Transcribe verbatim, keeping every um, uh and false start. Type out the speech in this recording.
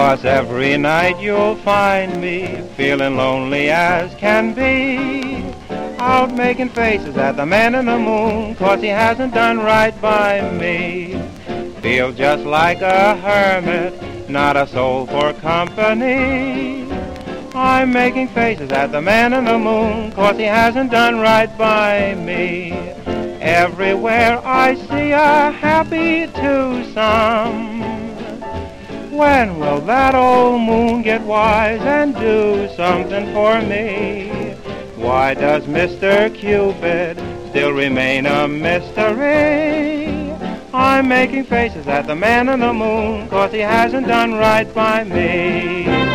'Cause every night you'll find me feeling lonely as can be, out making faces at the man in the moon 'cause he hasn't done right by me. Feel just like a hermit, not a soul for company. I'm making faces at the man in the moon 'cause he hasn't done right by me. Everywhere I see a happy twosome. When will that old moon get wise and do something for me? Why does Mister Cupid still remain a mystery? I'm making faces at the man in the moon 'cause he hasn't done right by me.